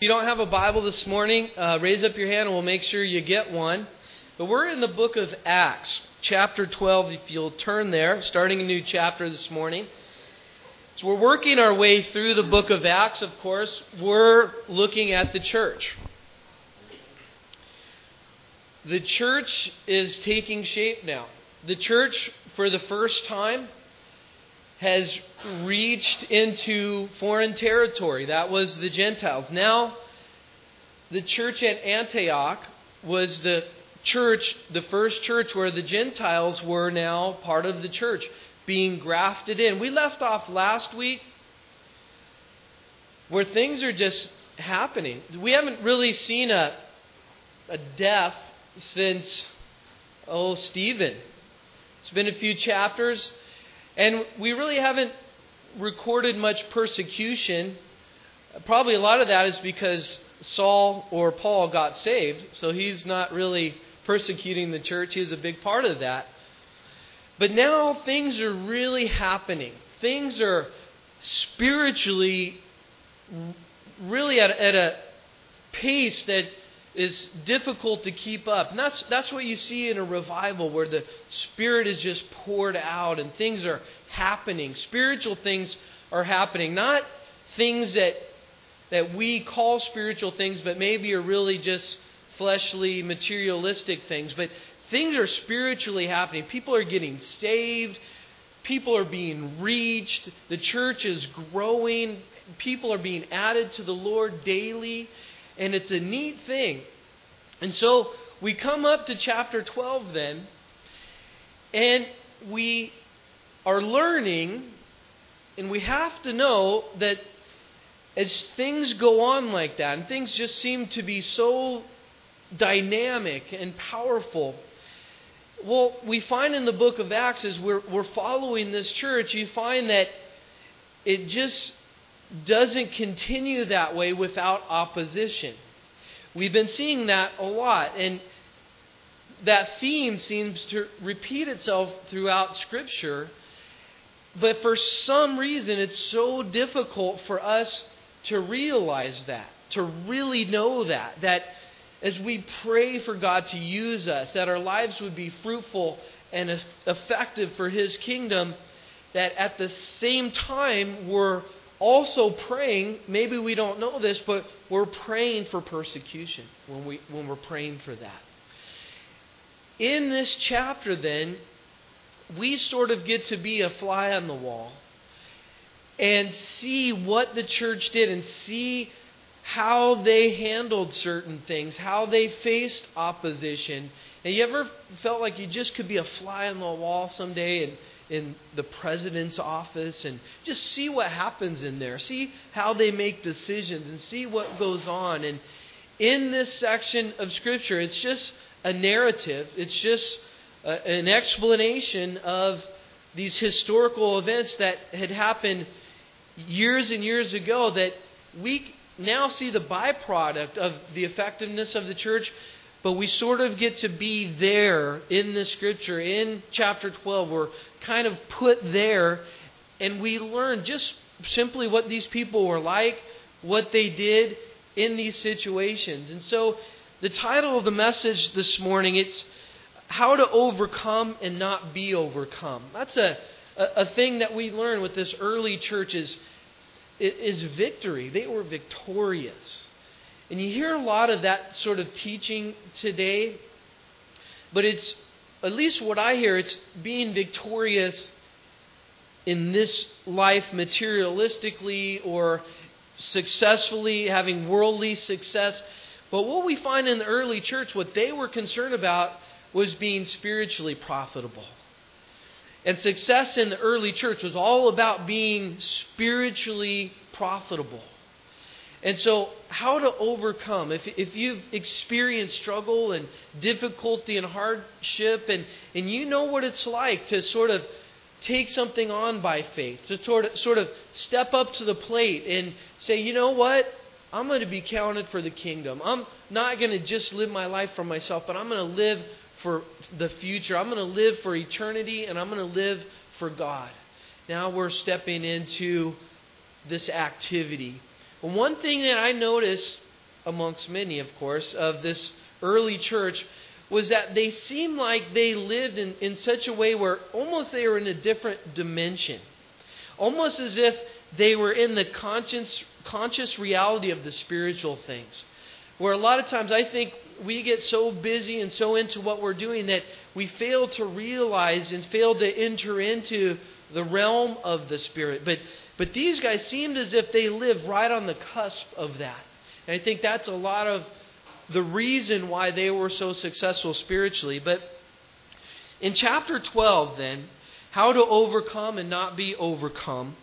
you don't have a Bible this morning, raise up your hand and we'll make sure you get one. But we're in the book of Acts, chapter 12, if you'll turn there, starting a new chapter this morning. So we're working our way through the book of Acts, of course. We're looking at the church. The church is taking shape now. The church, for the first time, has reached into foreign territory. That was the Gentiles. Now, the church at Antioch was the church, the first church where the Gentiles were now part of the church, being grafted in. We left off last week where things are just happening. We haven't really seen a death since, Stephen. It's been a few chapters. And we really haven't recorded much persecution. Probably a lot of that is because Saul or Paul got saved. So he's not really persecuting the church. He's a big part of that. But now things are really happening. Things are spiritually really at a pace that is difficult to keep up. And that's what you see in a revival where the Spirit is just poured out and things are happening. Spiritual things are happening. Not things that we call spiritual things, but maybe are really just fleshly, materialistic things. But things are spiritually happening. People are getting saved. People are being reached. The church is growing. People are being added to the Lord daily. And it's a neat thing. And so we come up to chapter 12 then, and we are learning, and we have to know that as things go on like that, and things just seem to be so dynamic and powerful, what we find in the book of Acts is we're following this church. You find that it just doesn't continue that way without opposition. We've been seeing that a lot, and that theme seems to repeat itself throughout Scripture, but for some reason it's so difficult for us to realize that, to really know that as we pray for God to use us, that our lives would be fruitful and effective for His kingdom, that at the same time we're also praying, maybe we don't know this, but we're praying for persecution when we're praying for that. In this chapter then, we sort of get to be a fly on the wall and see what the church did and see how they handled certain things, how they faced opposition. And you ever felt like you just could be a fly on the wall someday in the president's office and just see what happens in there, see how they make decisions and see what goes on. And in this section of Scripture, it's just a narrative. It's just an explanation of these historical events that had happened years and years ago that we now see the byproduct of the effectiveness of the church. But we sort of get to be there in the Scripture. In chapter 12, we're kind of put there, and we learn just simply what these people were like, what they did in these situations. And so the title of the message this morning, it's How to Overcome and Not Be Overcome. That's a thing that we learn with this early church is victory. They were victorious. And you hear a lot of that sort of teaching today, but it's, at least what I hear, it's being victorious in this life materialistically or successfully, having worldly success. But what we find in the early church, what they were concerned about was being spiritually profitable. And success in the early church was all about being spiritually profitable. And so, how to overcome. If you've experienced struggle and difficulty and hardship, and you know what it's like to sort of take something on by faith, to sort of step up to the plate and say, you know what? I'm going to be counted for the kingdom. I'm not going to just live my life for myself, but I'm going to live for the future. I'm going to live for eternity, and I'm going to live for God. Now we're stepping into this activity. One thing that I notice amongst many, of course, of this early church was that they seemed like they lived in such a way where almost they were in a different dimension. Almost as if they were in the conscious reality of the spiritual things. Where a lot of times I think we get so busy and so into what we're doing that we fail to realize and fail to enter into the realm of the Spirit. But these guys seemed as if they lived right on the cusp of that. And I think that's a lot of the reason why they were so successful spiritually. But in chapter 12 then, how to overcome and not be overcome.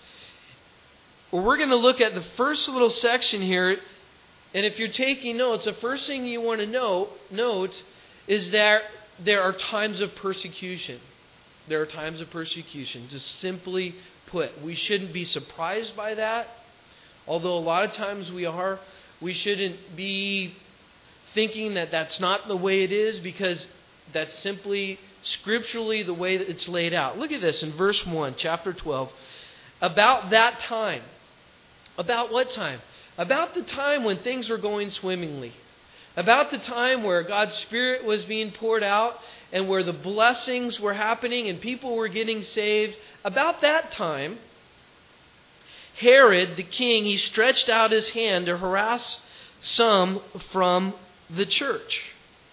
Well, we're going to look at the first little section here. And if you're taking notes, the first thing you want to note is that there are times of persecution. There are times of persecution. Just simply put, we shouldn't be surprised by that. Although a lot of times we are. We shouldn't be thinking that that's not the way it is, because that's simply scripturally the way that it's laid out. Look at this in verse 1, chapter 12. About that time. About what time? About the time when things were going swimmingly. About the time where God's Spirit was being poured out and where the blessings were happening and people were getting saved. About that time, Herod, the king, he stretched out his hand to harass some from the church.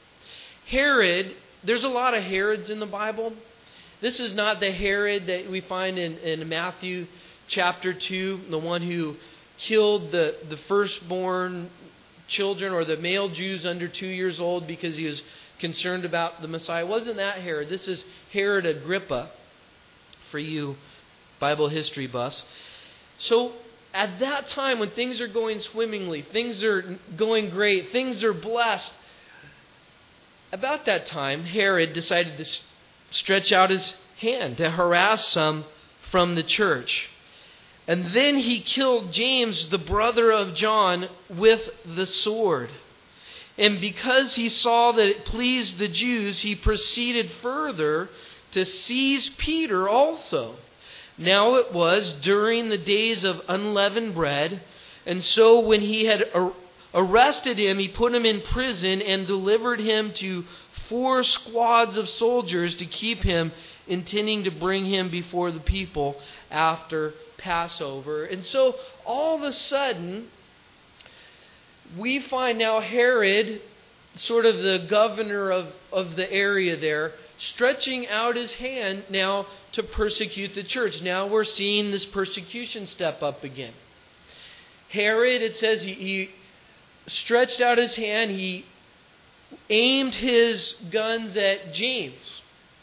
Herod, there's a lot of Herods in the Bible. This is not the Herod that we find in Matthew chapter 2, the one who killed the firstborn children or the male Jews under 2 years old because he was concerned about the Messiah. It wasn't that Herod. This is Herod Agrippa, for you Bible history buffs. So at that time when things are going swimmingly, things are going great, things are blessed, about that time Herod decided to stretch out his hand to harass some from the church. And then he killed James, the brother of John, with the sword. And because he saw that it pleased the Jews, he proceeded further to seize Peter also. Now it was during the days of unleavened bread, and so when he had arrested him, he put him in prison and delivered him to 4 squads of soldiers to keep him, intending to bring him before the people after Passover. And so all of a sudden, we find now Herod, sort of the governor of the area there, stretching out his hand now to persecute the church. Now we're seeing this persecution step up again. Herod, it says he stretched out his hand, he aimed his guns at James.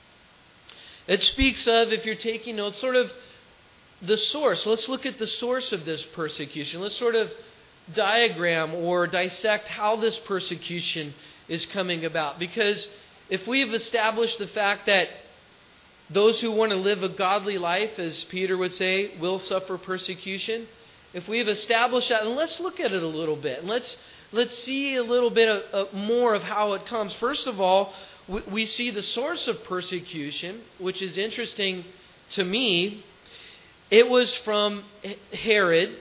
It speaks of, if you're taking notes, sort of the source. Let's look at the source of this persecution. Let's sort of diagram or dissect how this persecution is coming about. Because if we've established the fact that those who want to live a godly life, as Peter would say, will suffer persecution, if we've established that, and let's look at it a little bit. And let's see a little bit more of how it comes. First of all, we see the source of persecution, which is interesting to me. It was from Herod.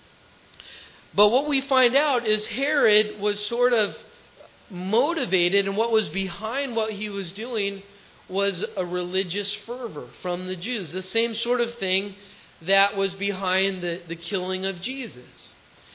But what we find out is Herod was sort of motivated, and what was behind what he was doing was a religious fervor from the Jews. The same sort of thing that was behind the killing of Jesus.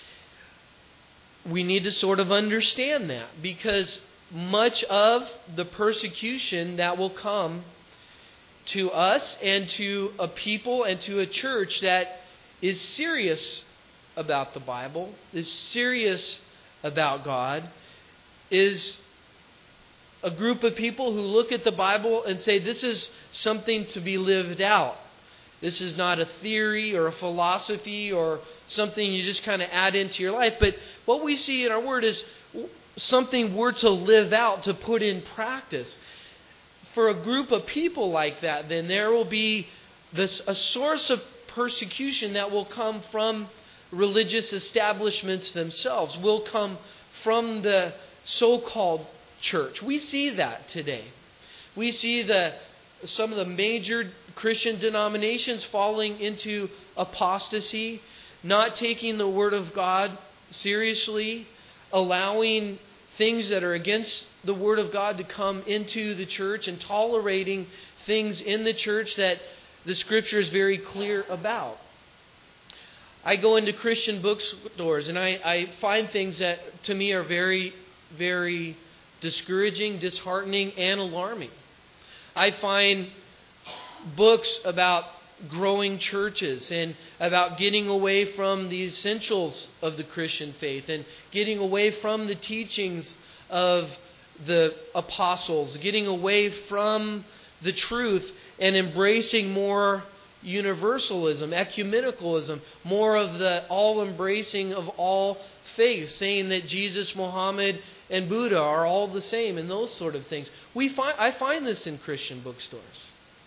We need to sort of understand that, because much of the persecution that will come to us and to a people and to a church that is serious about the Bible, is serious about God, is a group of people who look at the Bible and say, this is something to be lived out. This is not a theory or a philosophy or something you just kind of add into your life. But what we see in our Word is something we're to live out, to put in practice. For a group of people like that, then there will be a source of persecution that will come from religious establishments themselves, will come from the so-called church. We see that today. We see some of the major Christian denominations falling into apostasy, not taking the Word of God seriously, allowing things that are against the Word of God to come into the church and tolerating things in the church that the Scripture is very clear about. I go into Christian bookstores and I find things that to me are very, very discouraging, disheartening, and alarming. I find books about growing churches and about getting away from the essentials of the Christian faith and getting away from the teachings of the apostles, getting away from the truth and embracing more universalism, ecumenicalism, more of the all-embracing of all faiths, saying that Jesus, Muhammad, and Buddha are all the same and those sort of things. I find this in Christian bookstores.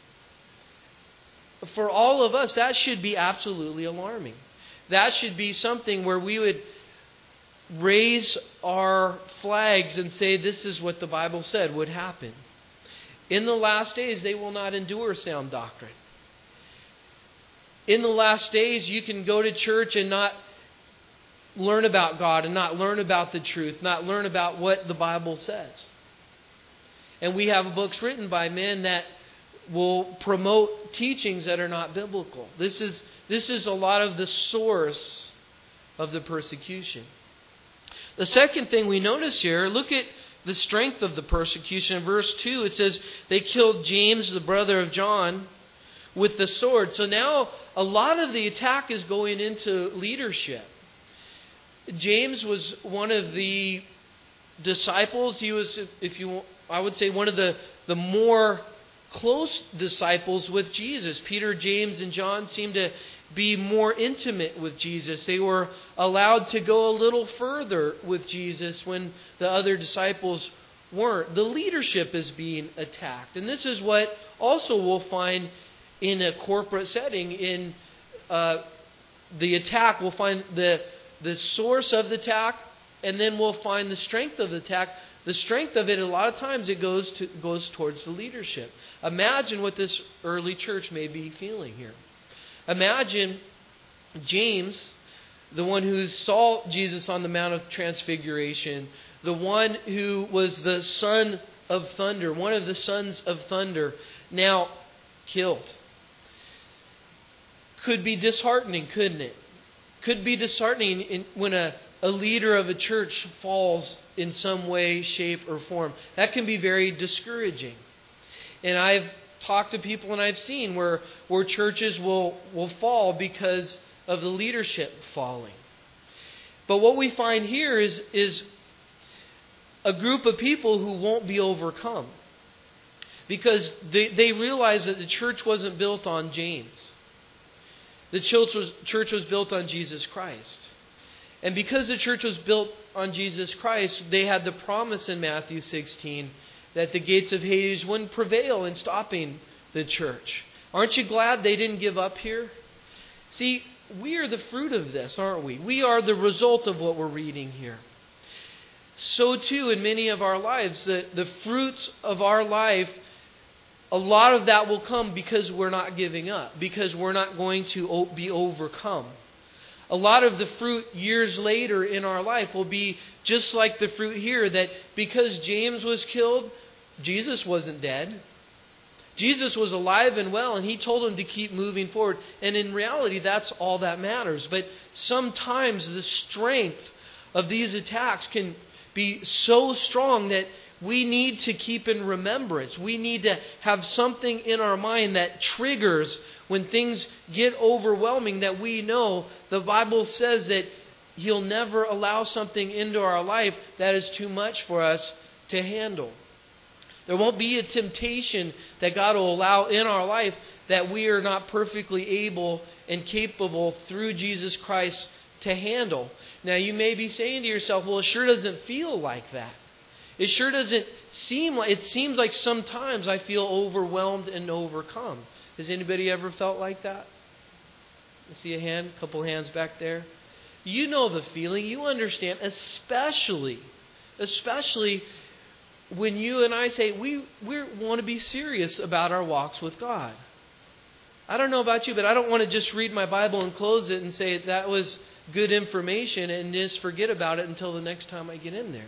For all of us, that should be absolutely alarming. That should be something where we would raise our flags and say, this is what the Bible said would happen. In the last days, they will not endure sound doctrine. In the last days, you can go to church and not learn about God and not learn about the truth, not learn about what the Bible says. And we have books written by men that will promote teachings that are not biblical. This is a lot of the source of the persecution. The second thing we notice here, look at the strength of the persecution. In verse 2, it says, they killed James, the brother of John, with the sword. So now a lot of the attack is going into leadership. James was one of the disciples. He was, I would say, one of the more close disciples with Jesus. Peter, James, and John seemed to be more intimate with Jesus. They were allowed to go a little further with Jesus when the other disciples weren't. The leadership is being attacked. And this is what also we'll find in a corporate setting. In the attack, we'll find the source of the attack, and then we'll find the strength of the attack. The strength of it, a lot of times, it goes towards the leadership. Imagine what this early church may be feeling here. Imagine James, the one who saw Jesus on the Mount of Transfiguration, the one who was the son of thunder, one of the sons of thunder, now killed. Could be disheartening, couldn't it? Could be disheartening when a leader of a church falls in some way, shape, or form. That can be very discouraging. And I've talked to people and I've seen where churches will fall because of the leadership falling. But what we find here is a group of people who won't be overcome. Because they realize that the church wasn't built on James. The church was built on Jesus Christ. And because the church was built on Jesus Christ, they had the promise in Matthew 16 that the gates of Hades wouldn't prevail in stopping the church. Aren't you glad they didn't give up here? See, we are the fruit of this, aren't we? We are the result of what we're reading here. So too in many of our lives, the fruits of our life, a lot of that will come because we're not giving up, because we're not going to be overcome. A lot of the fruit years later in our life will be just like the fruit here, that because James was killed, Jesus wasn't dead. Jesus was alive and well, and He told him to keep moving forward. And in reality, that's all that matters. But sometimes the strength of these attacks can be so strong that we need to keep in remembrance. We need to have something in our mind that triggers when things get overwhelming, that we know the Bible says that He'll never allow something into our life that is too much for us to handle. There won't be a temptation that God will allow in our life that we are not perfectly able and capable through Jesus Christ to handle. Now you may be saying to yourself, well, it sure doesn't feel like that. It sure doesn't seem like, it seems like sometimes I feel overwhelmed and overcome. Has anybody ever felt like that? I see a couple hands back there. You know the feeling, you understand, especially when you and I say we want to be serious about our walks with God. I don't know about you, but I don't want to just read my Bible and close it and say that was good information and just forget about it until the next time I get in there.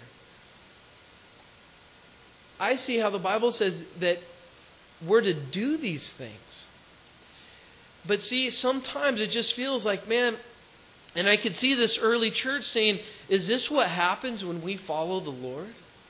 I see how the Bible says that we're to do these things. But see, sometimes it just feels like, man, and I could see this early church saying, is this what happens when we follow the Lord?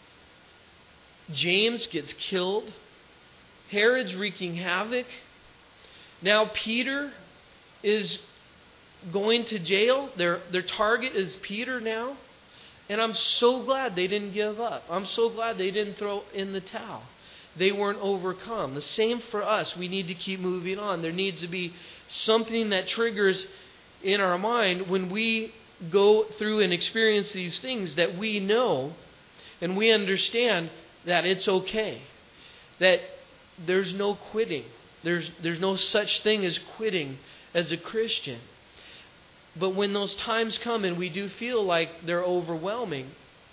James gets killed. Herod's wreaking havoc. Now Peter is going to jail. Their target is Peter now. And I'm so glad they didn't give up. I'm so glad they didn't throw in the towel. They weren't overcome. The same for us. We need to keep moving on. There needs to be something that triggers in our mind when we go through and experience these things, that we know and we understand that it's okay. That there's no quitting. There's no such thing as quitting as a Christian. But when those times come and we do feel like they're overwhelming,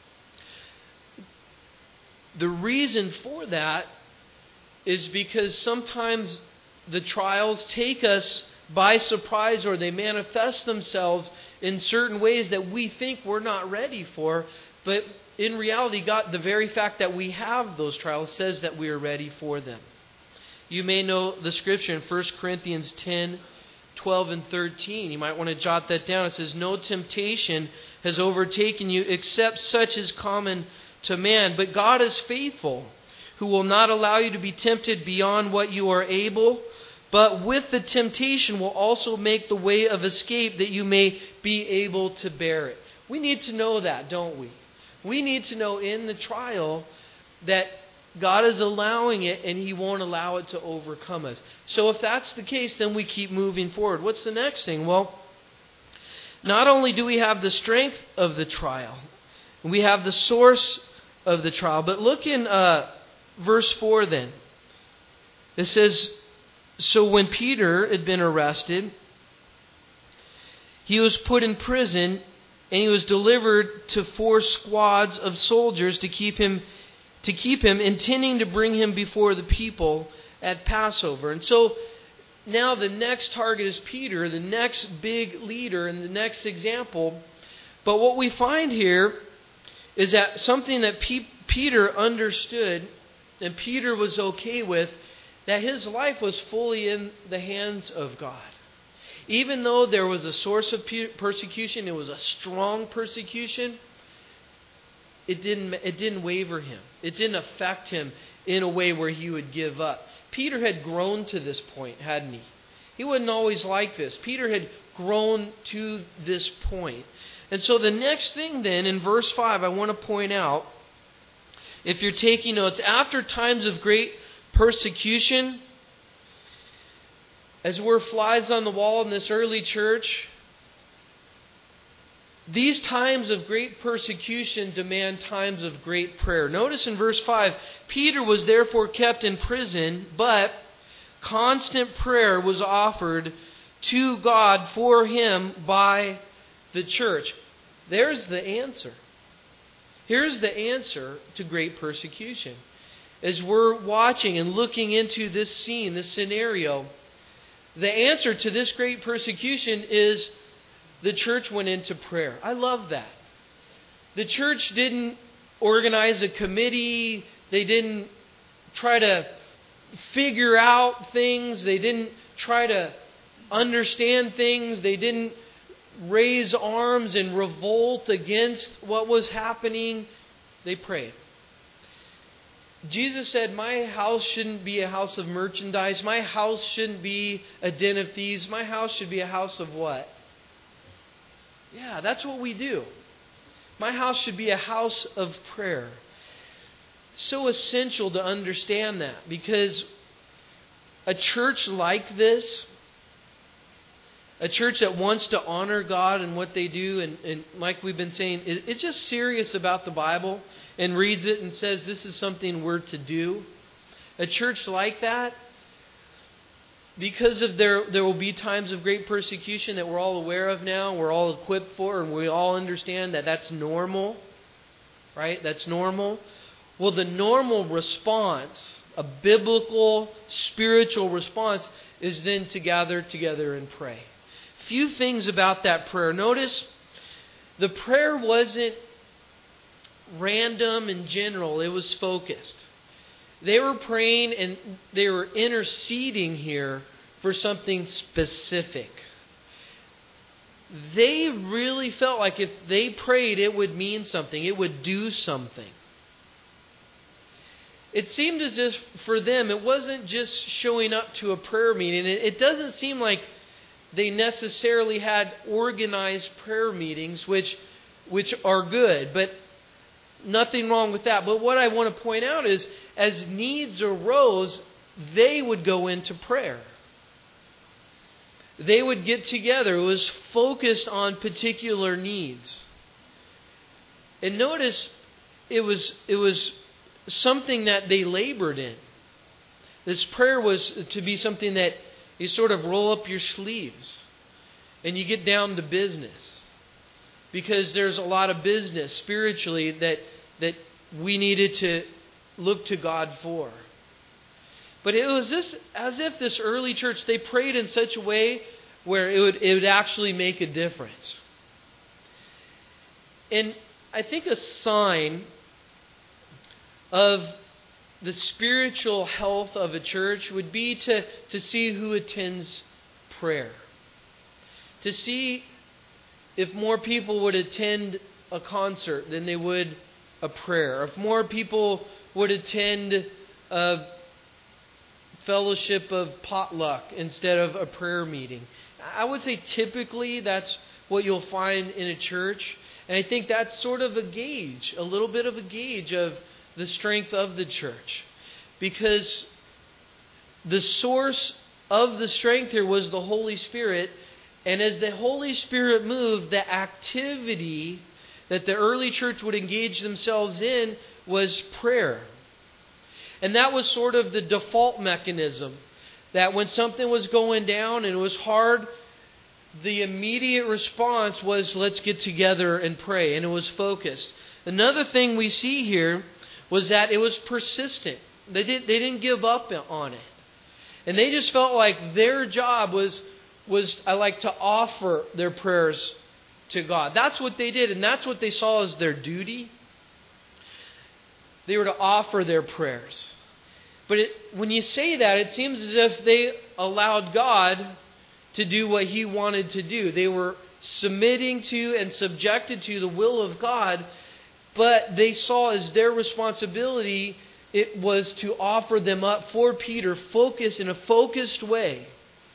the reason for that is because sometimes the trials take us by surprise, or they manifest themselves in certain ways that we think we're not ready for. But in reality, God, the very fact that we have those trials says that we are ready for them. You may know the scripture in 1 Corinthians 10, 12 and 13. You might want to jot that down. It says, no temptation has overtaken you except such as common to man. But God is faithful, who will not allow you to be tempted beyond what you are able, but with the temptation will also make the way of escape that you may be able to bear it. We need to know that, don't we? We need to know in the trial that God is allowing it and He won't allow it to overcome us. So if that's the case, then we keep moving forward. What's the next thing? Well, not only do we have the strength of the trial, we have the source of the trial, but look in verse 4 then. It says, so when Peter had been arrested, he was put in prison and he was delivered to 4 squads of soldiers to keep him, intending to bring him before the people at Passover. And so now the next target is Peter, the next big leader and the next example. But what we find here is that something that Peter understood and Peter was okay with, that his life was fully in the hands of God. Even though there was a source of persecution, it was a strong persecution, it didn't waver him. It didn't affect him in a way where he would give up. Peter had grown to this point, hadn't he? He wasn't always like this. Peter had grown to this point. And so the next thing then, in verse 5, I want to point out, if you're taking notes, after times of great persecution, as we're flies on the wall in this early church, these times of great persecution demand times of great prayer. Notice in verse 5, Peter was therefore kept in prison, but constant prayer was offered to God for him by the church. There's the answer. Here's the answer to great persecution. As we're watching and looking into this scene, this scenario, the answer to this great persecution is the church went into prayer. I love that. The church didn't organize a committee. They didn't try to figure out things. They didn't try to understand things. They didn't raise arms and revolt against what was happening. They prayed. Jesus said, my house shouldn't be a house of merchandise. My house shouldn't be a den of thieves. My house should be a house of what? Yeah, that's what we do. My house should be a house of prayer. So essential to understand that, because a church like this, a church that wants to honor God and what they do, and like we've been saying, it's just serious about the Bible and reads it and says this is something we're to do. A church like that, because of there will be times of great persecution that we're all aware of now, we're all equipped for, and we all understand that that's normal, right? That's normal. Well, the normal response, a biblical, spiritual response, is then to gather together and pray. few things about that prayer. Notice the prayer wasn't random and general. It was focused. They were praying and they were interceding here for something specific. They really felt like if they prayed, it would mean something. It would do something. It seemed as if for them, it wasn't just showing up to a prayer meeting. It doesn't seem like they necessarily had organized prayer meetings, which are good, but nothing wrong with that. But what I want to point out is, as needs arose, they would go into prayer. They would get together. It was focused on particular needs. And notice it was something that they labored in. This prayer was to be something that you sort of roll up your sleeves and you get down to business. Because there's a lot of business spiritually that we needed to look to God for. But it was as if this early church, they prayed in such a way where it would actually make a difference. And I think a sign of the spiritual health of a church would be to see who attends prayer. To see if more people would attend a concert than they would a prayer. If more people would attend a fellowship of potluck instead of a prayer meeting. I would say typically that's what you'll find in a church. And I think that's sort of a gauge, a little bit of a gauge of the strength of the church. Because the source of the strength here was the Holy Spirit. And as the Holy Spirit moved, the activity that the early church would engage themselves in was prayer. And that was sort of the default mechanism. That when something was going down and it was hard, the immediate response was, let's get together and pray. And it was focused. Another thing we see here was that it was persistent. They didn't give up on it. And they just felt like their job was I like to offer their prayers to God. That's what they did, and that's what they saw as their duty. They were to offer their prayers. But when you say that, it seems as if they allowed God to do what He wanted to do. They were submitting to and subjected to the will of God, but they saw as their responsibility, it was to offer them up for Peter, in a focused way.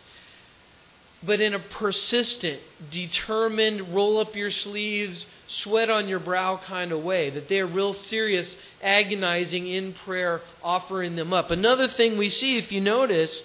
But in a persistent, determined, roll up your sleeves, sweat on your brow kind of way. That they're real serious, agonizing in prayer, offering them up. Another thing we see, if you notice,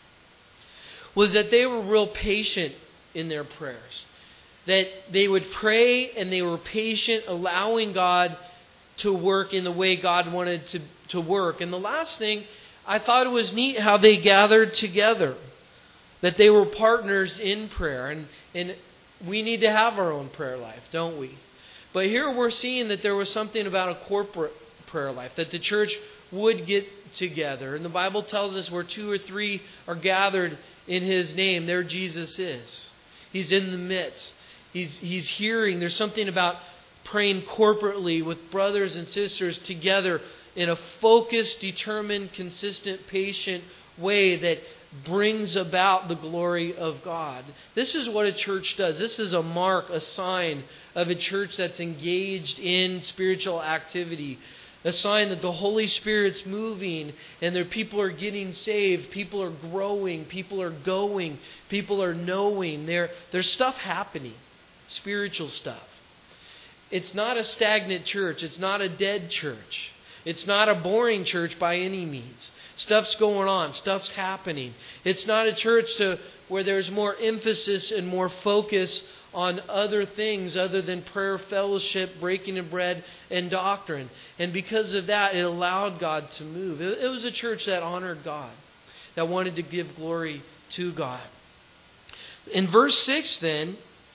was that they were real patient in their prayers. That they would pray and they were patient, allowing God to work in the way God wanted to work. And the last thing, I thought it was neat how they gathered together. That they were partners in prayer. And we need to have our own prayer life, don't we? But here we're seeing that there was something about a corporate prayer life. That the church would get together. And the Bible tells us where 2 or 3 are gathered in His name, there Jesus is. He's in the midst. He's hearing. There's something about praying corporately with brothers and sisters together in a focused, determined, consistent, patient way that brings about the glory of God. This is what a church does. This is a mark, a sign of a church that's engaged in spiritual activity. A sign that the Holy Spirit's moving and their people are getting saved. People are growing. People are going. People are knowing. There's stuff happening. Spiritual stuff. It's not a stagnant church. It's not a dead church. It's not a boring church by any means. Stuff's going on. Stuff's happening. It's not a church where there's more emphasis and more focus on other things other than prayer, fellowship, breaking of bread, and doctrine. And because of that, it allowed God to move. It was a church that honored God, that wanted to give glory to God. In verse 6 then,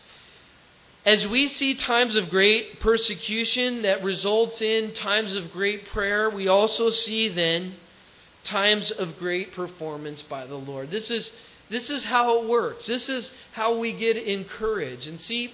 as we see times of great persecution that results in times of great prayer, we also see then times of great performance by the Lord. This This is how it works. This is how we get encouraged. And see,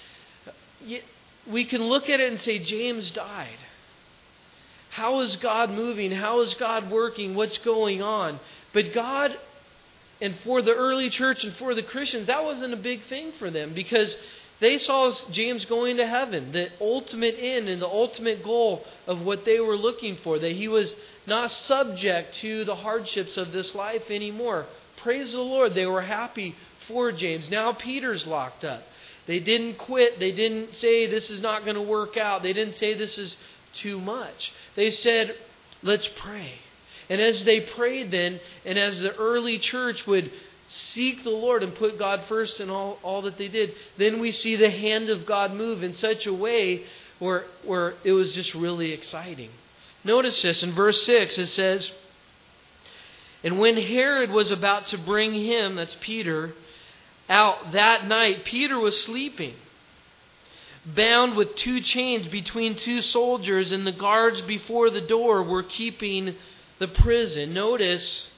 we can look at it and say, James died. How is God moving? How is God working? What's going on? But God, and for the early church and for the Christians, that wasn't a big thing for them, because they saw James going to heaven, the ultimate end and the ultimate goal of what they were looking for, that he was not subject to the hardships of this life anymore. Praise the Lord, they were happy for James. Now Peter's locked up. They didn't quit. They didn't say this is not going to work out. They didn't say this is too much. They said, let's pray. And as they prayed then, and as the early church would seek the Lord and put God first in all that they did, then we see the hand of God move in such a way where it was just really exciting. Notice this in verse 6, it says, and when Herod was about to bring him, that's Peter, out that night, Peter was sleeping, bound with 2 chains between 2 soldiers, and the guards before the door were keeping the prison. Notice,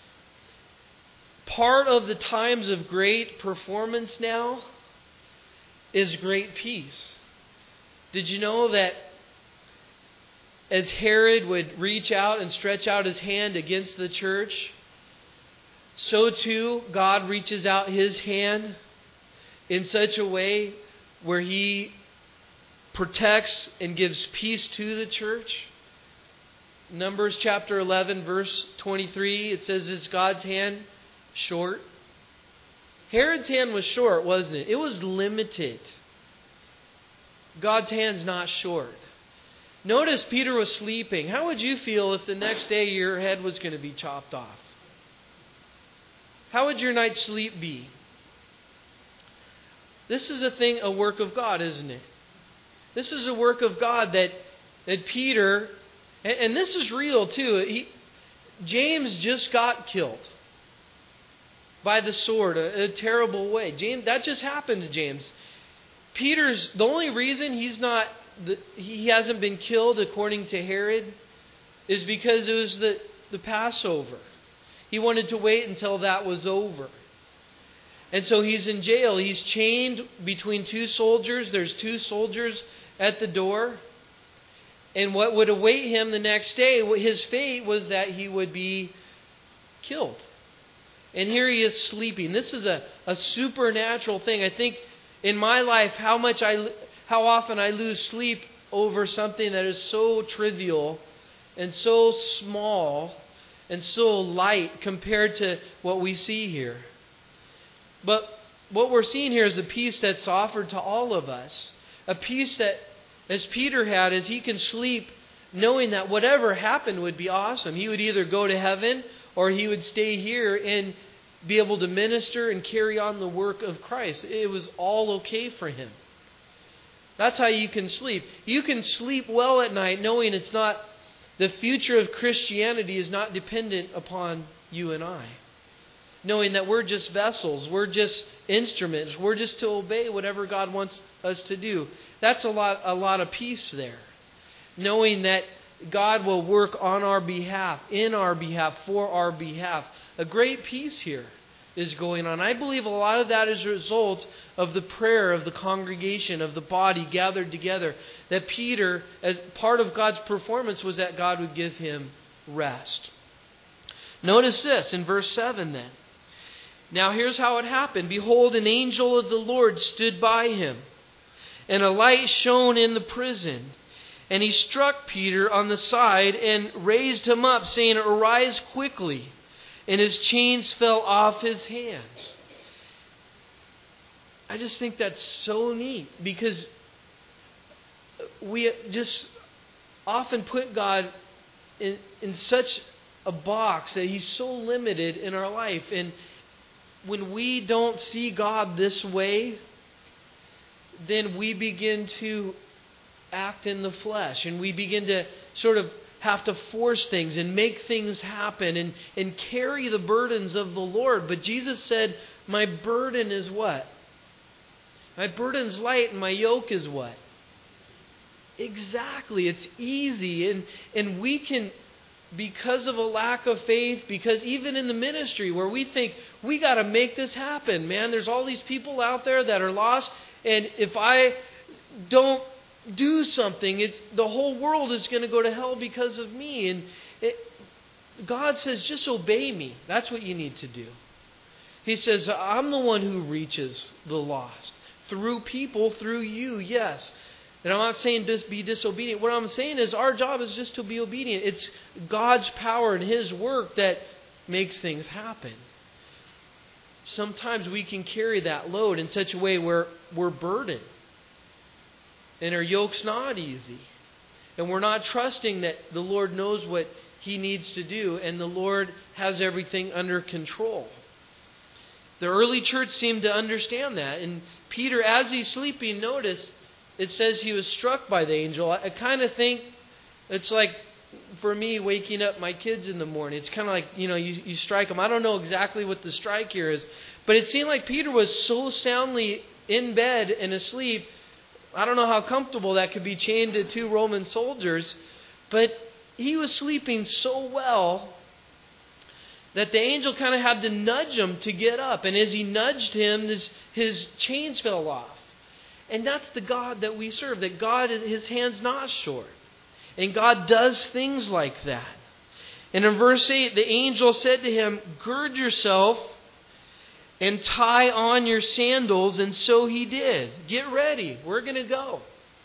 part of the times of great performance now is great peace. Did you know that as Herod would reach out and stretch out his hand against the church, so too God reaches out His hand in such a way where He protects and gives peace to the church? Numbers chapter 11 verse 23, it says, is God's hand short? Herod's hand was short, wasn't it? It was limited. God's hand's not short. Notice Peter was sleeping. How would you feel if the next day your head was going to be chopped off? How would your night's sleep be? This is a work of God, isn't it? This is a work of God that Peter, and this is real too. James just got killed by the sword, a terrible way. James, that just happened to James. Peter's, the only reason he hasn't been killed according to Herod is because it was the Passover. He wanted to wait until that was over. And so he's in jail. He's chained between 2 soldiers. There's 2 soldiers at the door. And what would await him the next day, his fate was that he would be killed. And here he is sleeping. This is a supernatural thing. I think in my life how often I lose sleep over something that is so trivial and so small and so light compared to what we see here. But what we're seeing here is a peace that's offered to all of us. A peace that, as Peter had, as he can sleep knowing that whatever happened would be awesome. He would either go to heaven or he would stay here and be able to minister and carry on the work of Christ. It was all okay for him. That's how you can sleep. You can sleep well at night knowing it's not, the future of Christianity is not dependent upon you and I. Knowing that we're just vessels, we're just instruments, we're just to obey whatever God wants us to do. That's a lot of peace there. Knowing that God will work on our behalf, in our behalf, for our behalf. A great peace here is going on. I believe a lot of that is a result of the prayer of the congregation, of the body gathered together. That Peter, as part of God's performance, was that God would give him rest. Notice this in verse 7 then. Now here's how it happened. Behold, an angel of the Lord stood by him, and a light shone in the prison. And he struck Peter on the side and raised him up, saying, "Arise quickly." And his chains fell off his hands. I just think that's so neat, because we just often put God in such a box that He's so limited in our life. And when we don't see God this way, then we begin to act in the flesh, and we begin to sort of have to force things and make things happen and carry the burdens of the Lord. But Jesus said, my burden is what? My burden's light and my yoke is what? Exactly. It's easy. And we can because of a lack of faith, because even in the ministry where we think we got to make this happen, man, there's all these people out there that are lost, and if I don't do something, the whole world is going to go to hell because of me. And God says, just obey me. That's what you need to do. He says, I'm the one who reaches the lost. Through people, through you, yes. And I'm not saying just be disobedient. What I'm saying is our job is just to be obedient. It's God's power and His work that makes things happen. Sometimes we can carry that load in such a way where we're burdened. And our yoke's not easy. And we're not trusting that the Lord knows what He needs to do. And the Lord has everything under control. The early church seemed to understand that. And Peter, as he's sleeping, notice it says he was struck by the angel. I kind of think it's like, for me, waking up my kids in the morning. It's kind of like, you strike them. I don't know exactly what the strike here is. But it seemed like Peter was so soundly in bed and asleep. I don't know how comfortable that could be chained to 2 Roman soldiers. But he was sleeping so well that the angel kind of had to nudge him to get up. And as he nudged him, his chains fell off. And that's the God that we serve. That God, His hand's not short. And God does things like that. And in verse 8, the angel said to him, gird yourself and tie on your sandals. And so he did. Get ready. We're going to go.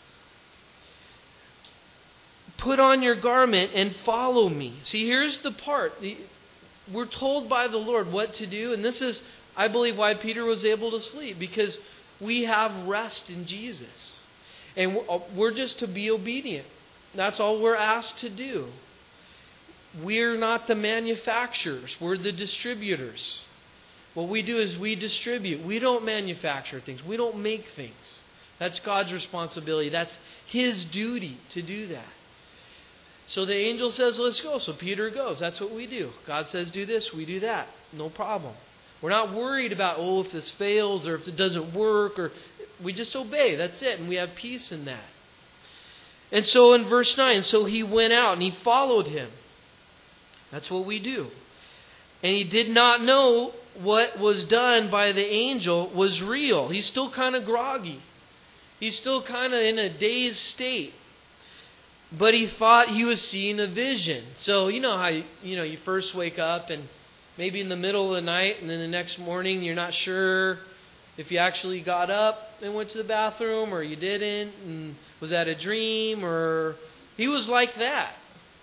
Put on your garment and follow me. See, here's the part. We're told by the Lord what to do. And this is, I believe, why Peter was able to sleep. Because we have rest in Jesus. And we're just to be obedient. That's all we're asked to do. We're not the manufacturers. We're the distributors. What we do is we distribute. We don't manufacture things. We don't make things. That's God's responsibility. That's His duty to do that. So the angel says, let's go. So Peter goes. That's what we do. God says, do this. We do that. No problem. We're not worried about, if this fails or if it doesn't work. Or we just obey. That's it. And we have peace in that. And so in verse 9, so he went out and he followed him. That's what we do. And he did not know what was done by the angel was real. He's still kind of groggy. He's still kind of in a dazed state. But he thought he was seeing a vision. So you know how you first wake up and maybe in the middle of the night and then the next morning you're not sure if you actually got up and went to the bathroom or you didn't. And was that a dream? Or he was like that.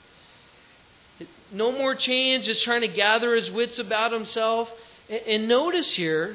No more chains, just trying to gather his wits about himself. And notice here,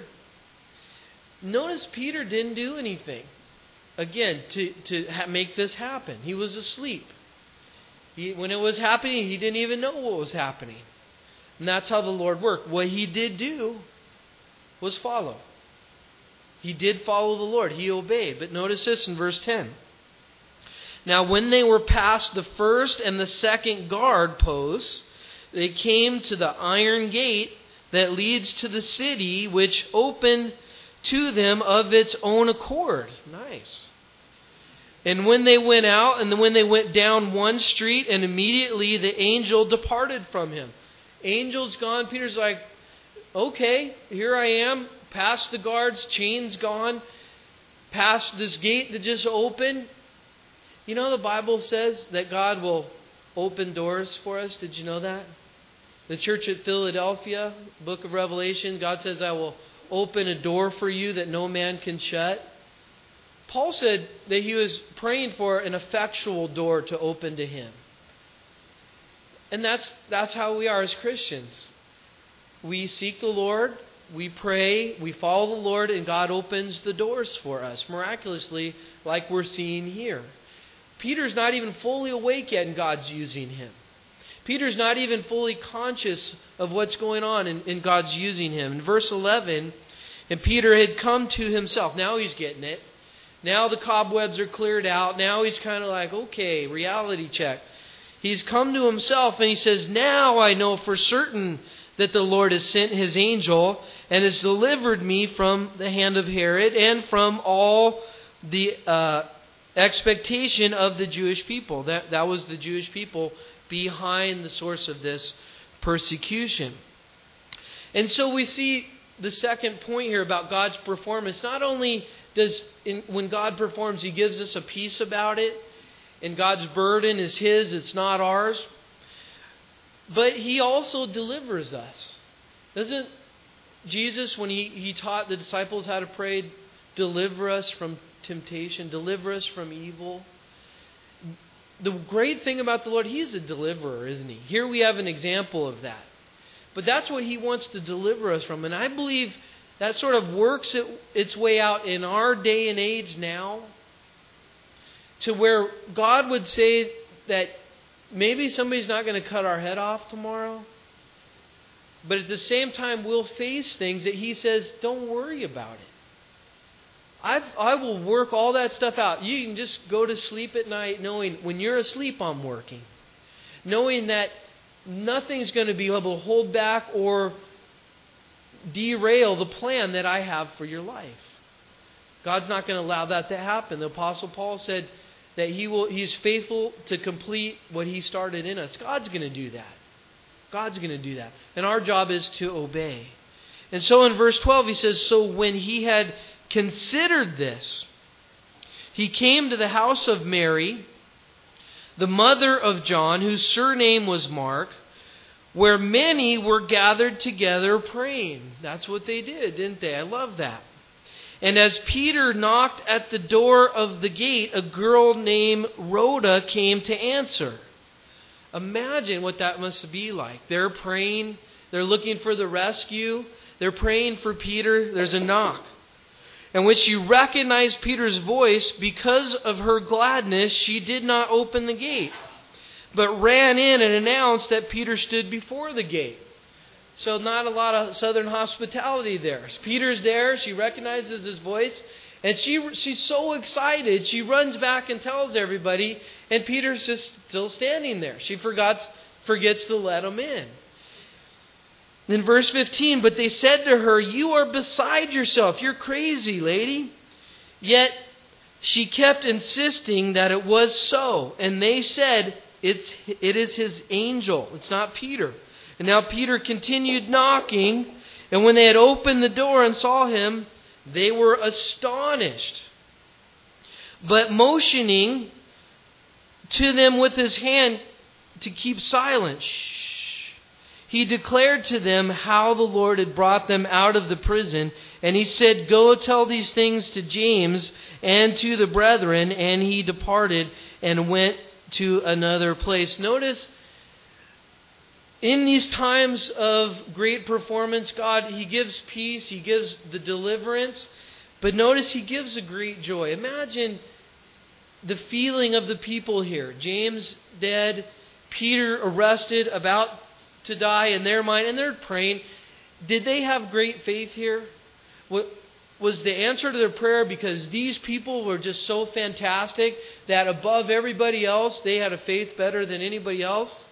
Peter didn't do anything. Again, to make this happen. He was asleep. When it was happening, he didn't even know what was happening. And that's how the Lord worked. What he did do was follow. He did follow the Lord. He obeyed. But notice this in verse 10. Now when they were past the first and the second guard posts, they came to the iron gate that leads to the city, which opened to them of its own accord. Nice. And when they went out, and when they went down one street, and immediately the angel departed from him. Angel's gone. Peter's like, okay, here I am. Past the guards, chains gone. Past this gate that just opened. You know the Bible says that God will open doors for us. Did you know that? The church at Philadelphia, book of Revelation, God says, I will open a door for you that no man can shut. Paul said that he was praying for an effectual door to open to him. And that's how we are as Christians. We seek the Lord, we pray, we follow the Lord, and God opens the doors for us miraculously, like we're seeing here. Peter's not even fully awake yet, and God's using him. Peter's not even fully conscious of what's going on, and God's using him. In verse 11, and Peter had come to himself. Now he's getting it. Now the cobwebs are cleared out. Now he's kind of like, okay, reality check. He's come to himself and he says, now I know for certain that the Lord has sent His angel and has delivered me from the hand of Herod and from all the expectation of the Jewish people. That was the Jewish people behind the source of this persecution. And so we see the second point here about God's performance. Not only when God performs, He gives us a peace about it, and God's burden is His, it's not ours, but He also delivers us. Doesn't Jesus, when He taught the disciples how to pray, deliver us from temptation, deliver us from evil? The great thing about the Lord, He's a deliverer, isn't He? Here we have an example of that. But that's what He wants to deliver us from. And I believe that sort of works its way out in our day and age now, to where God would say that maybe somebody's not going to cut our head off tomorrow, but at the same time we'll face things that He says, don't worry about it. I will work all that stuff out. You can just go to sleep at night knowing when you're asleep I'm working. Knowing that nothing's going to be able to hold back or derail the plan that I have for your life. God's not going to allow that to happen. The Apostle Paul said that He's faithful to complete what He started in us. God's going to do that. God's going to do that. And our job is to obey. And so in verse 12 he says, so when He had considered this, He came to the house of Mary, the mother of John, whose surname was Mark, where many were gathered together praying. That's what they did, didn't they? I love that. And as Peter knocked at the door of the gate, a girl named Rhoda came to answer. Imagine what that must be like. They're praying. They're looking for the rescue. They're praying for Peter. There's a knock. And when she recognized Peter's voice, because of her gladness, she did not open the gate, but ran in and announced that Peter stood before the gate. So not a lot of southern hospitality there. Peter's there. She recognizes his voice. And she's so excited. She runs back and tells everybody. And Peter's just still standing there. She forgets to let him in. In verse 15, but they said to her, you are beside yourself. You're crazy, lady. Yet she kept insisting that it was so. And they said, it is his angel. It's not Peter. And now Peter continued knocking. And when they had opened the door and saw him, they were astonished. But motioning to them with his hand to keep silent, he declared to them how the Lord had brought them out of the prison. And he said, go tell these things to James and to the brethren. And he departed and went to another place. Notice, in these times of great performance, God, He gives peace. He gives the deliverance. But notice He gives a great joy. Imagine the feeling of the people here. James dead, Peter arrested, about to die in their mind, and they're praying. Did they have great faith here? Was the answer to their prayer because these people were just so fantastic that above everybody else they had a faith better than anybody else?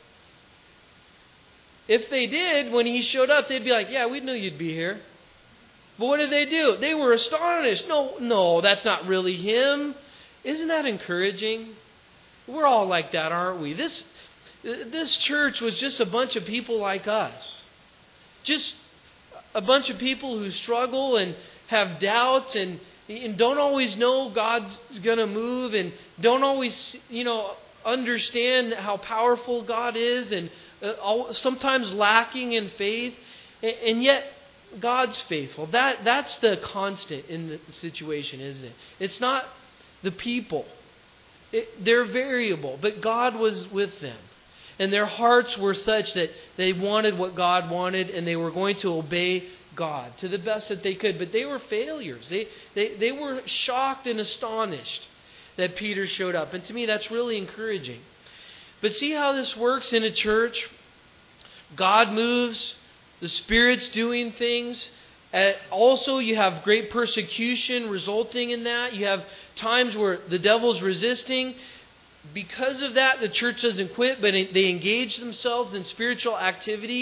If they did, when He showed up, they'd be like, yeah, we knew you'd be here. But what did they do? They were astonished. No, that's not really Him. Isn't that encouraging? We're all like that, aren't we? This church was just a bunch of people like us. Just a bunch of people who struggle and have doubts and don't always know God's going to move and don't always, understand how powerful God is and sometimes lacking in faith. And yet God's faithful. That's the constant in the situation, isn't it? It's not the people. They're variable, but God was with them. And their hearts were such that they wanted what God wanted and they were going to obey God to the best that they could. But they were failures. They were shocked and astonished that Peter showed up. And to me, that's really encouraging. But see how this works in a church? God moves. The Spirit's doing things. Also, you have great persecution resulting in that. You have times where the devil's resisting. Because of that, the church doesn't quit, but they engage themselves in spiritual activity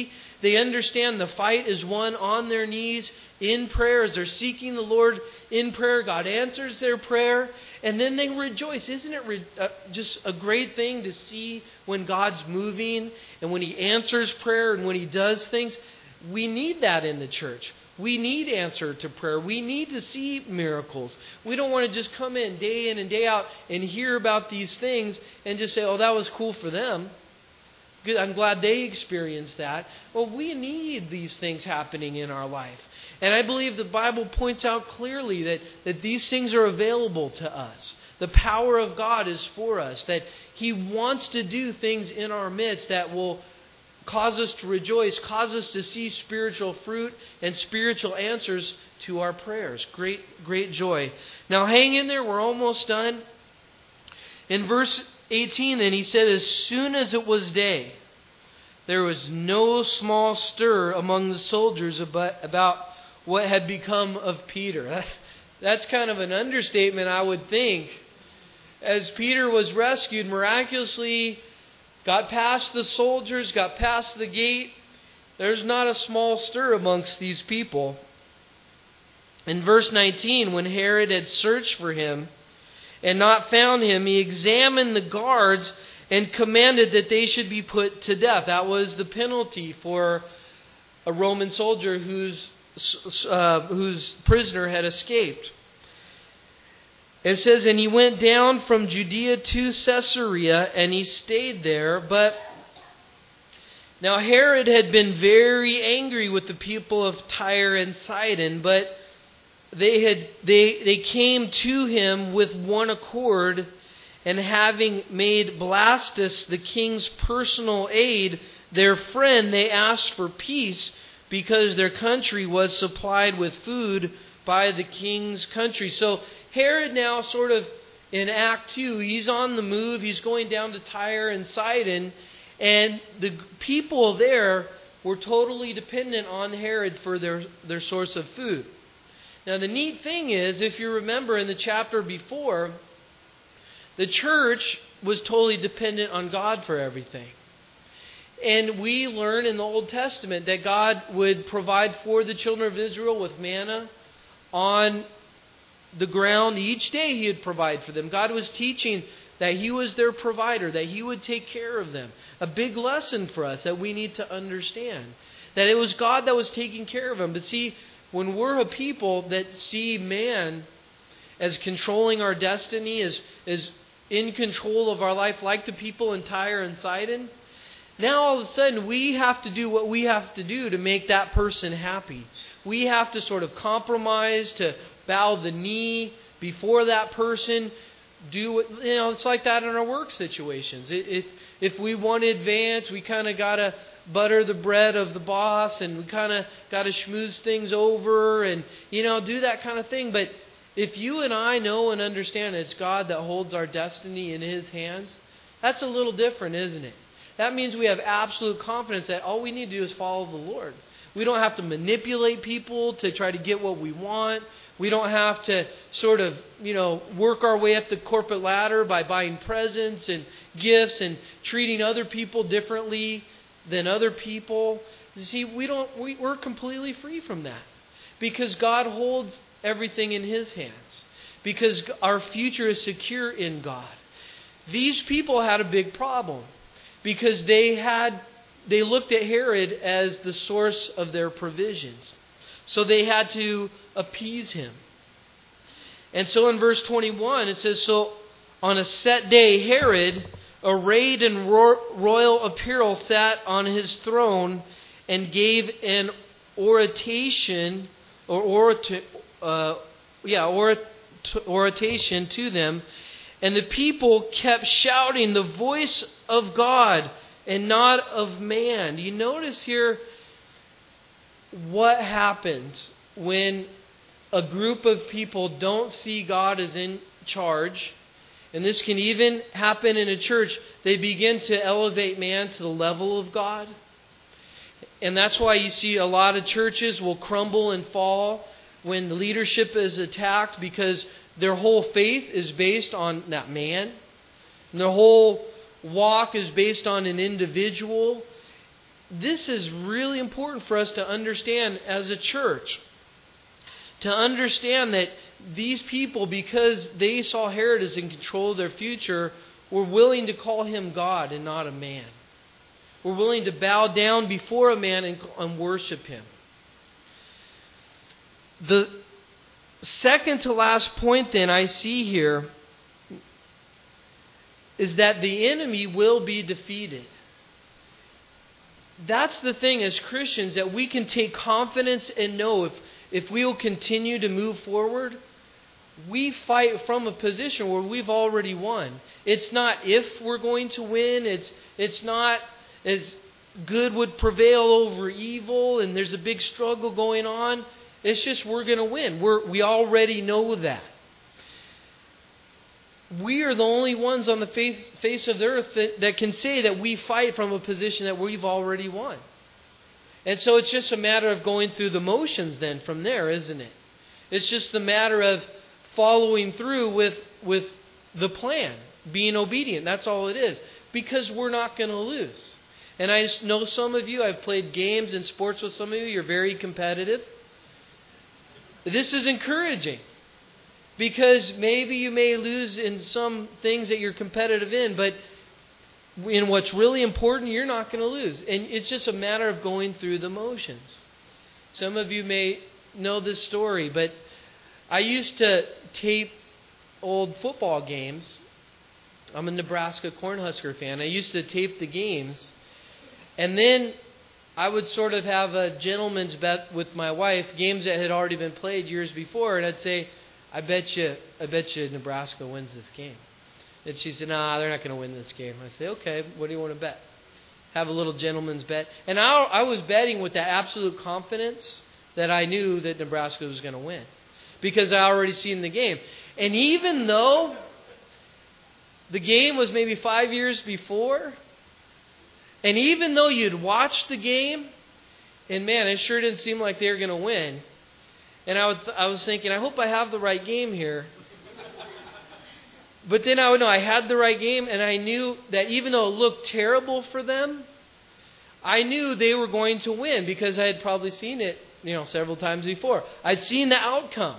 They understand the fight is won on their knees in prayer as they're seeking the Lord in prayer. God answers their prayer, and then they rejoice. Isn't it just a great thing to see when God's moving and when He answers prayer and when He does things? We need that in the church. We need answer to prayer. We need to see miracles. We don't want to just come in and day out and hear about these things and just say, oh, that was cool for them. Good, I'm glad they experienced that. Well, we need these things happening in our life. And I believe the Bible points out clearly that these things are available to us. The power of God is for us. That He wants to do things in our midst that will cause us to rejoice, cause us to see spiritual fruit and spiritual answers to our prayers. Great joy. Now hang in there, we're almost done. In verse 18 then he said, as soon as it was day, there was no small stir among the soldiers about what had become of Peter. That's kind of an understatement, I would think. As Peter was rescued miraculously, got past the soldiers, got past the gate, there's not a small stir amongst these people. In verse 19, when Herod had searched for him and not found him, he examined the guards and commanded that they should be put to death. That was the penalty for a Roman soldier whose prisoner had escaped. It says, and he went down from Judea to Caesarea, and he stayed there. But now Herod had been very angry with the people of Tyre and Sidon, but they came to him with one accord, and having made Blastus the king's personal aide, their friend, they asked for peace because their country was supplied with food by the king's country. So Herod now sort of in Act 2, he's on the move. He's going down to Tyre and Sidon. And the people there were totally dependent on Herod for their source of food. Now the neat thing is, if you remember in the chapter before, the church was totally dependent on God for everything. And we learn in the Old Testament that God would provide for the children of Israel with manna on the ground. Each day He would provide for them. God was teaching that He was their provider, that He would take care of them. A big lesson for us that we need to understand. That it was God that was taking care of them. But see, when we're a people that see man as controlling our destiny, as in control of our life, like the people in Tyre and Sidon, now all of a sudden we have to do what we have to do to make that person happy. We have to sort of compromise, to bow the knee before that person. It's like that in our work situations. If we want to advance, we kind of got to butter the bread of the boss, and we kind of got to schmooze things over and, do that kind of thing. But if you and I know and understand it's God that holds our destiny in His hands, that's a little different, isn't it? That means we have absolute confidence that all we need to do is follow the Lord. We don't have to manipulate people to try to get what we want. We don't have to sort of, work our way up the corporate ladder by buying presents and gifts and treating other people differently than other people. You see, we're completely free from that because God holds everything in His hands, because our future is secure in God. These people had a big problem because they looked at Herod as the source of their provisions. So they had to appease him. And so in verse 21 it says, so on a set day Herod, arrayed in royal apparel, sat on his throne and gave an oration to them. And the people kept shouting, the voice of God and not of man. You notice here what happens when a group of people don't see God as in charge. And this can even happen in a church. They begin to elevate man to the level of God. And that's why you see a lot of churches will crumble and fall when the leadership is attacked, because their whole faith is based on that man. And their whole walk is based on an individual. this is really important for us to understand as a church. To understand that these people, because they saw Herod as in control of their future, were willing to call him God and not a man. Were willing to bow down before a man and worship him. The second to last point then I see here is that the enemy will be defeated. That's the thing as Christians, that we can take confidence and know if we will continue to move forward, we fight from a position where we've already won. It's not if we're going to win. It's not as good would prevail over evil and there's a big struggle going on. It's just we're going to win. We already know that. We are the only ones on the face of the earth that can say that we fight from a position that we've already won. And so it's just a matter of going through the motions then from there, isn't it? It's just a matter of following through with the plan, being obedient. That's all it is. Because we're not going to lose. And I know some of you, I've played games and sports with some of you, you're very competitive. This is encouraging. Because maybe you may lose in some things that you're competitive in, but in what's really important, you're not going to lose. And it's just a matter of going through the motions. Some of you may know this story, but I used to tape old football games. I'm a Nebraska Cornhusker fan. I used to tape the games. And then I would sort of have a gentleman's bet with my wife, games that had already been played years before, and I'd say, I bet you Nebraska wins this game. And she said, nah, they're not going to win this game. I say, okay, what do you want to bet? Have a little gentleman's bet. And I was betting with the absolute confidence that I knew that Nebraska was going to win. Because I already seen the game. And even though the game was maybe 5 years before, and even though you'd watched the game, and man, it sure didn't seem like they were going to win. And I was thinking, I hope I have the right game here. But then I would know I had the right game, and I knew that even though it looked terrible for them, I knew they were going to win because I had probably seen it, several times before. I'd seen the outcome.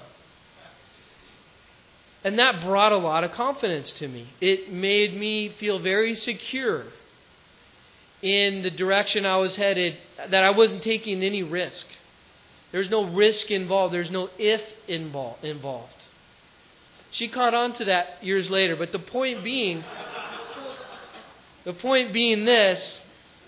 And that brought a lot of confidence to me. It made me feel very secure in the direction I was headed, that I wasn't taking any risk. There's no risk involved. There's no if involved. She caught on to that years later. But the point being this,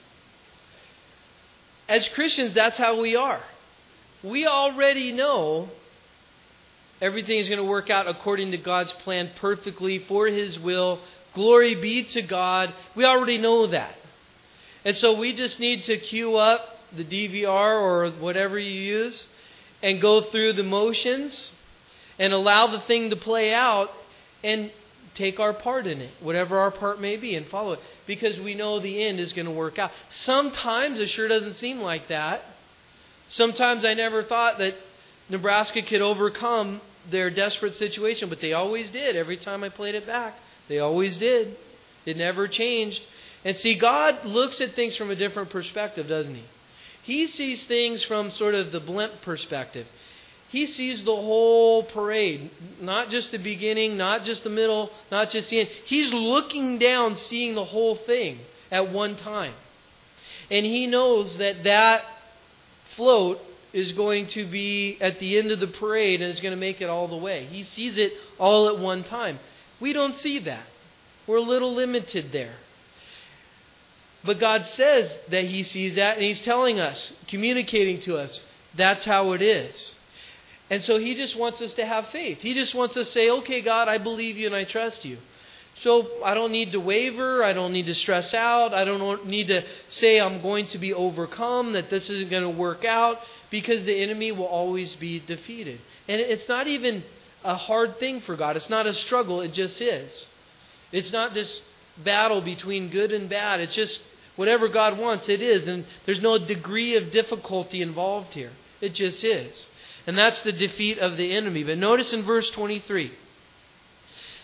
as Christians, that's how we are. We already know everything is going to work out according to God's plan perfectly for His will. Glory be to God. We already know that. And so we just need to queue up the DVR or whatever you use and go through the motions and allow the thing to play out and take our part in it, whatever our part may be, and follow it, because we know the end is going to work out. Sometimes it sure doesn't seem like that. Sometimes I never thought that Nebraska could overcome their desperate situation, but they always did. Every time I played it back, they always did. It never changed. And see, God looks at things from a different perspective, doesn't He? He sees things from sort of the blimp perspective. He sees the whole parade, not just the beginning, not just the middle, not just the end. He's looking down, seeing the whole thing at one time. And He knows that float is going to be at the end of the parade and is going to make it all the way. He sees it all at one time. We don't see that. We're a little limited there. But God says that He sees that, and He's telling us, communicating to us, that's how it is. And so He just wants us to have faith. He just wants us to say, okay, God, I believe You and I trust You. So I don't need to waver. I don't need to stress out. I don't need to say I'm going to be overcome, that this isn't going to work out, because the enemy will always be defeated. And it's not even a hard thing for God. It's not a struggle. It just is. It's not this battle between good and bad. It's just whatever God wants, it is. And there's no degree of difficulty involved here. It just is. And that's the defeat of the enemy. But notice in verse 23.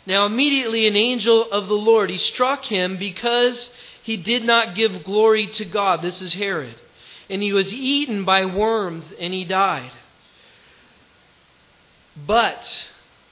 Now immediately an angel of the Lord, he struck him because he did not give glory to God. This is Herod. And he was eaten by worms and he died. But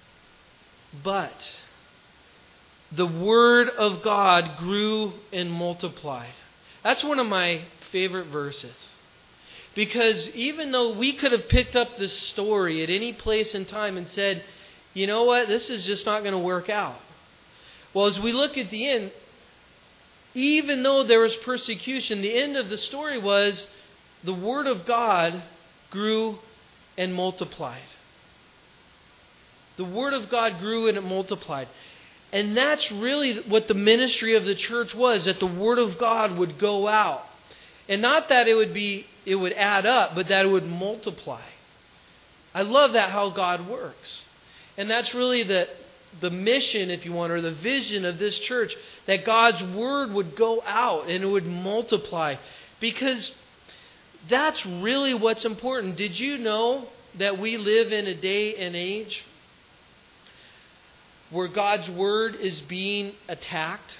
the word of God grew and multiplied. That's one of my favorite verses. Because even though we could have picked up this story at any place in time and said, you know what, this is just not going to work out. Well, as we look at the end, even though there was persecution, the end of the story was the word of God grew and multiplied. The word of God grew and it multiplied. And that's really what the ministry of the church was, that the word of God would go out. And not that it would add up, but that it would multiply. I love that, how God works. And that's really the mission, if you want, or the vision of this church, that God's word would go out and it would multiply. Because that's really what's important. Did you know that we live in a day and age where God's word is being attacked?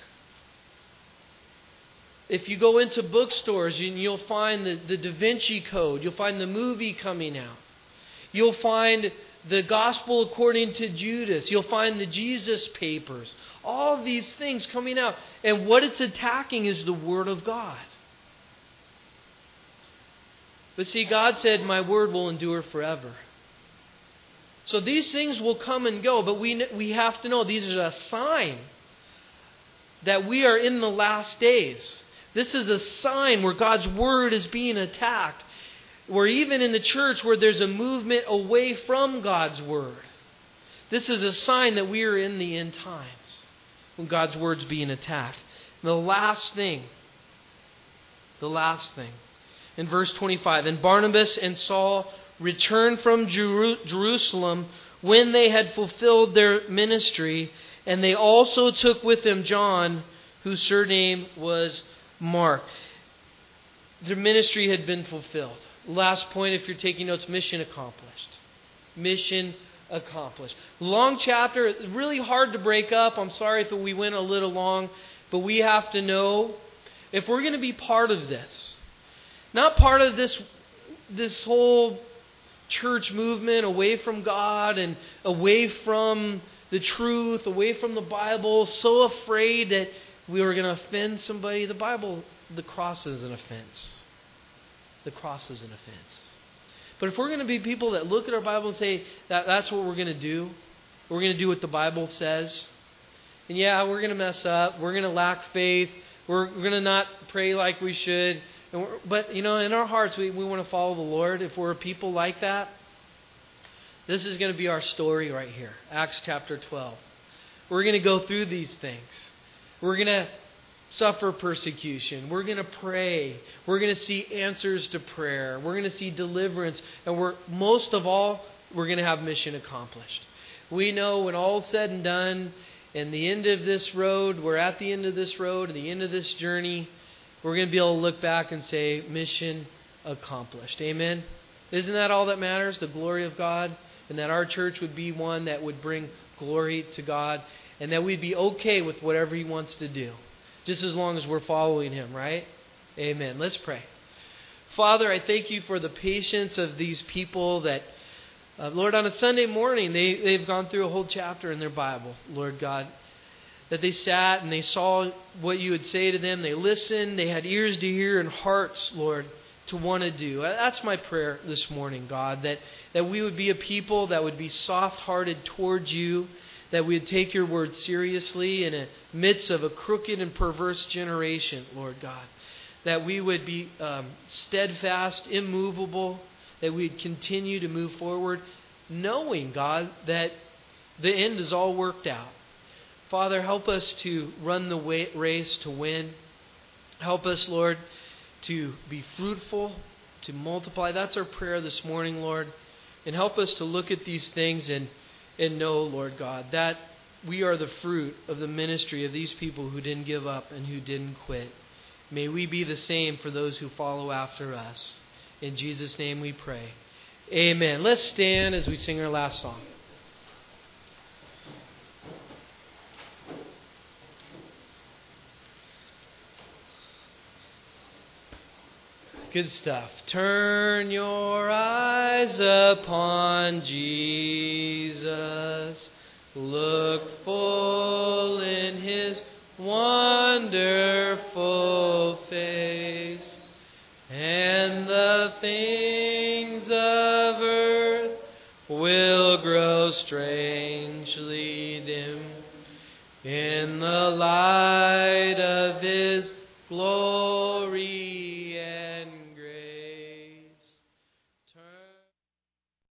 If you go into bookstores, you'll find the Da Vinci Code. You'll find the movie coming out. You'll find the Gospel according to Judas. You'll find the Jesus Papers. All these things coming out. And what it's attacking is the Word of God. But see, God said, my word will endure forever. So these things will come and go, but we have to know these are a sign that we are in the last days. This is a sign where God's word is being attacked. Where even in the church where there's a movement away from God's word. This is a sign that we are in the end times when God's word's being attacked. And the last thing. In verse 25, and Barnabas and Saul returned from Jerusalem when they had fulfilled their ministry, and they also took with them John, whose surname was Mark. Their ministry had been fulfilled. Last point, if you're taking notes, mission accomplished. Mission accomplished. Long chapter, really hard to break up. I'm sorry if we went a little long, but we have to know if we're going to be part of this. Not part of this whole church movement away from God and away from the truth, away from the Bible, so afraid that we were going to offend somebody. The Bible, the cross is an offense. The cross is an offense. But if we're going to be people that look at our Bible and say that's what we're going to do, we're going to do what the Bible says. And yeah, we're going to mess up. We're going to lack faith. We're going to not pray like we should. But, in our hearts, we want to follow the Lord. If we're a people like that, this is going to be our story right here. Acts chapter 12. We're going to go through these things. We're going to suffer persecution. We're going to pray. We're going to see answers to prayer. We're going to see deliverance. And most of all, we're going to have mission accomplished. We know when all's said and done, and the end of this road, we're at the end of this road, and the end of this journey, we're going to be able to look back and say, mission accomplished. Amen? Isn't that all that matters? The glory of God? And that our church would be one that would bring glory to God. And that we'd be okay with whatever He wants to do. Just as long as we're following Him, right? Amen. Let's pray. Father, I thank You for the patience of these people that, Lord, on a Sunday morning, they've gone through a whole chapter in their Bible, Lord God. That they sat and they saw what You would say to them. They listened. They had ears to hear and hearts, Lord, to want to do. That's my prayer this morning, God. That we would be a people that would be soft-hearted towards You. That we would take Your word seriously in the midst of a crooked and perverse generation, Lord God. That we would be steadfast, immovable. That we'd continue to move forward, knowing, God, that the end is all worked out. Father, help us to run the race to win. Help us, Lord, to be fruitful, to multiply. That's our prayer this morning, Lord. And help us to look at these things and know, Lord God, that we are the fruit of the ministry of these people who didn't give up and who didn't quit. May we be the same for those who follow after us. In Jesus' name we pray. Amen. Let's stand as we sing our last song. Good stuff. Turn your eyes upon Jesus. Look full in His wonderful face. And the things of earth will grow strangely dim in the light of His glory.